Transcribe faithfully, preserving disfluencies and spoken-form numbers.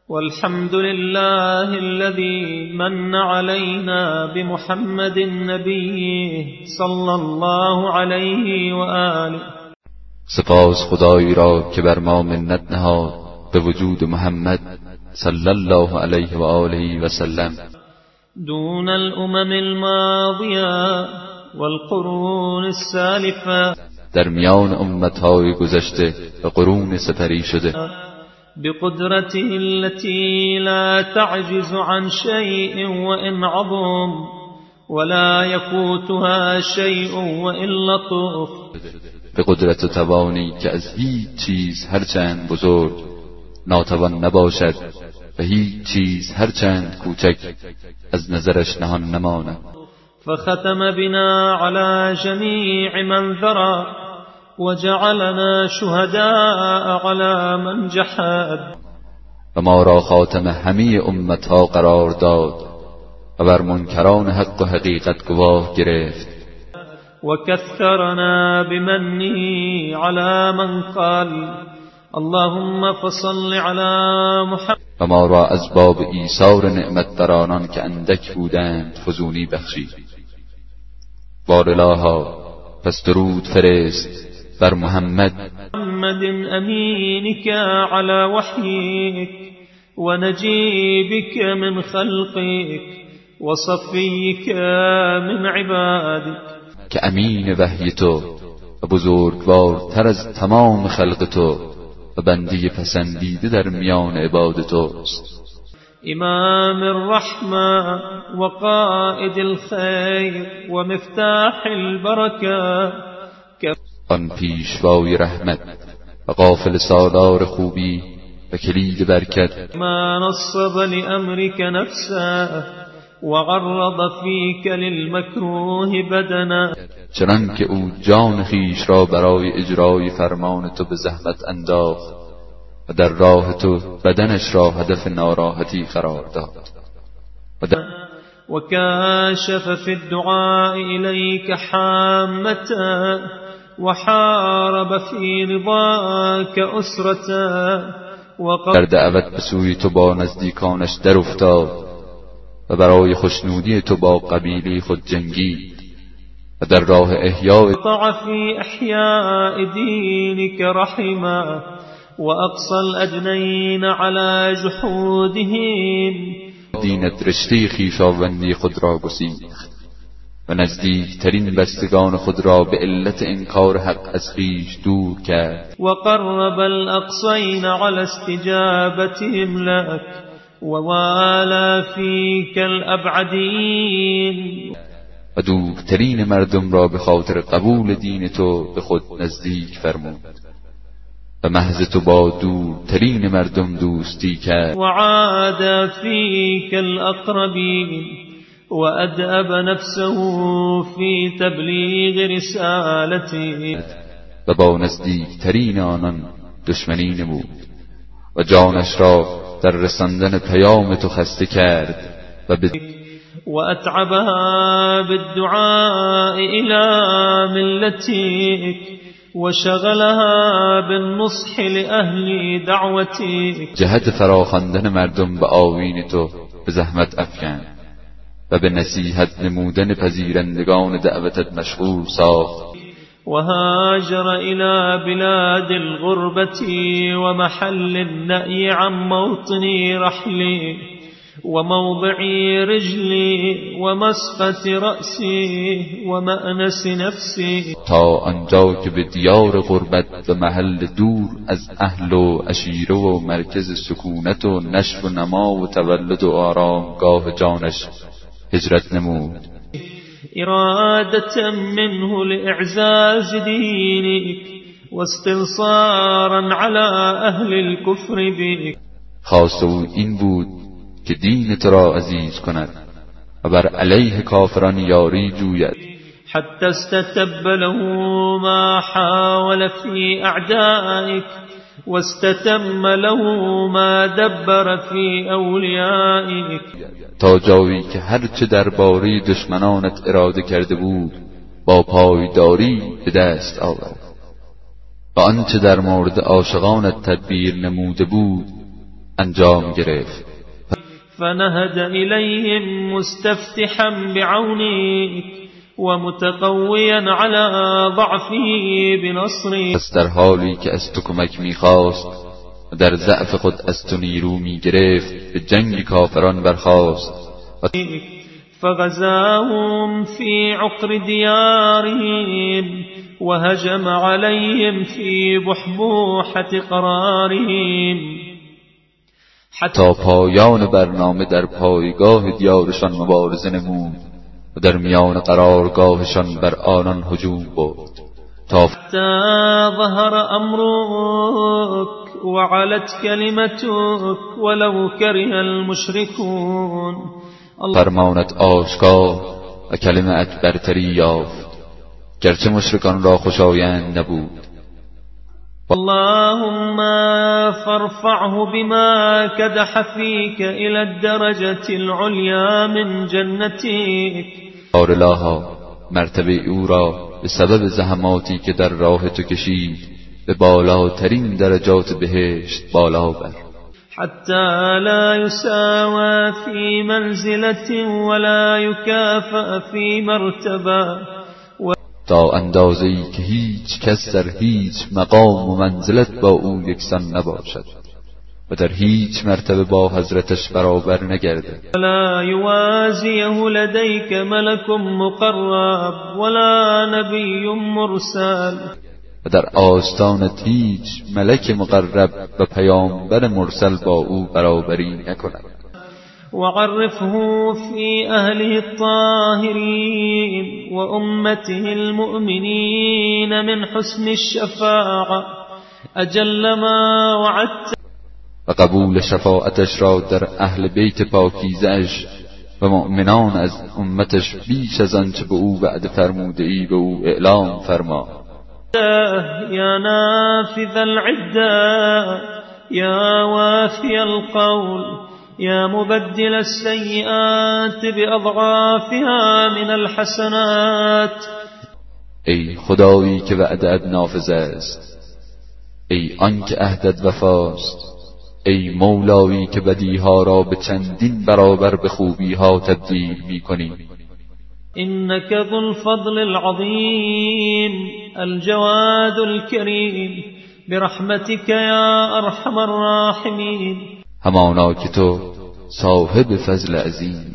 والحمد لله الذي من علينا بمحمد النبي صلى الله عليه وآله. سپاس خدایی را که بر ما منت نهاد به وجود محمد صلی الله علیه و آله و سلم دون الامم الماضیه والقرون السالفه، در میان امتهای گذشته و قرون سپری شده، بقدرته التي لا تعجز عن شيء وإن عظم ولا يفوتها شيء وإن لطف، به قدرت و توانی که از هیچ چیز هرچند بزرگ ناتوان نباشد و هیچ چیز هرچند کوچک از نظرش نهان نماند. فختم بنا على جميع من ذرى وجعلنا شهداء على من جحد، و ما را خاتم همه امتها قرار داد و بر منکران حق و حقیقت گواه گرفت. وكثرنا بمنه على من قال اللهم فصل على محمد، و ما را از باب ایثار نعمت در آنان که اندک بودند فزونی بخشید. بار الها پس درود فرست بر محمد محمد امینك على وحیك ونجیبك من خلقك وصفیك من عبادك، که امین وحی تو و بزرگوار تر از تمام خلق تو و بنده پسندیده در میان عباد توست. امام الرحمة وقائد الخير ومفتاح البركة، آن پیشوای رحمت و قافل سالار خوبی و کلید برکت. ما نصب لأمرك نفسه وعرض فيك للمكروه بدنا، چنان که او جان خیش را برای اجرای فرمان تو به زحمت انداخت و در راه تو بدنش را هدف ناراحتی قرار داد. و کاشف فی الدعاء الیک حامته وحارب فی رضاک اسرته، در دعوت به سوی تو با نزدیکانش در افتاد و برای خوشنودی تو با قبیله خود جنگید و در راه احیاء فی احیاء دینک رحمه واقصى الادنین علی جحودهم، دینت رشته خویشاوندی خود را گسیخت و نزدیکترین بستگان خود را به علت انکار حق از خویش دور کرد. و قرب الاقصین علی استجابتهم لك ووالا فیک الابعدین، و دورترین مردم را به خاطر قبول دین تو به خود نزدیک فرمود و محض تو با دورترین مردم دوستی کرد. و عاد فیک الاقربین و ادأب نفسه فی تبلیغ رسالته، و با نزدیکترین آنان دشمنی نمود و جانش را در رساندن پیام تو خسته کرد و به و اتعبها بالدعاء الى ملتك و شغلها بالنصح لأهل دعوتك، جهت فراخواندن مردم به آیین تو به زحمت افکند و به نصیحت نمودن پذیرندگان دعوتت مشغول ساخت. وهاجر إلى بلاد الغربة ومحل النأي عن موطن رحلي وموضع رجلي ومسقط رأسي ومأنس نفسي، تا آنجا که به دیار غربت و محل دور از اهل و عشیره و مرکز سکونت و نشو و نما و تولد و آرامگاه جانش هجرت نمود. إرادة منه لإعزاز دينك واستنصارا على أهل الكفر بك، خواست او این بود که دین تو را عزیز کند و بر علیه کافران یاری جوید. حتى استتب له ما حاول في أعدائك واستتم له ما دبر في أوليائك، تا جایی که هرچه درباره دشمنانت اراده کرده بود با پایداری به دست آورد و آنچه در مورد عاشقانت تدبیر نموده بود انجام گرفت. فنهد إليهم مستفتحا بعونك ومتقويا على ضعفه بنصرك. پس در حالی که از تو کمک میخواست و در ضعف خود از تو نیرو میگرفت به جنگ کافران برخاست. فغزاهم في عقر ديارهم وهجم عليهم في بحبوحة قرارهم. تا پایان برنامه در پایگاه دیارشان مبارزه نمود و در میان قرارگاهشان بر آنان هجوم برد تا حتی ظهر امرک وعلت کلمتک ولو کره المشرکون. فرمانت آشکار و کلمت برتری یافت گرچه مشرکان را خوشایند نبود. اللهم فارفعه بما كدح فيك إلى الدرجة العليا من جنتك. الها مرتبه او را به سبب زحماتی که در راه تو کشید به بالاترین درجات بهشت بالا بر. حتى لا يساوى في منزلة ولا يكافأ في مرتبة. تا اندازه‌ای که هیچ کس در هیچ مقام و منزلت با او یکسان نباشد و در هیچ مرتبه با حضرتش برابر نگردد. ولا یوازیه لدیک ملک مقرب ولا نبی مرسل. و در آستانت هیچ ملک مقرب و پیامبر مرسل با او برابری نکند. وعرفه في أهله الطاهرين وأمته المؤمنين من حسن الشفاعة أجل ما وعدت. و قبول شفاعتش را در اهل بیت پاکیزش و مؤمنان از امتش بیش از آنچه به او وعده فرموده ای به او اعلام فرما. یا نافذ العده یا وافی القول یا مبدل السیئات باضعافها من الحسنات. ای خدایی که وعدت نافذ است، ای آن که عهدت وفاست، ای مولایی که بدیها را به چندین برابر به خوبیها تبدیل می کنی. انك ذو الفضل العظیم الجواد الكریم برحمتك یا ارحم الراحمین. همانا که تو صاحب فضل عظیم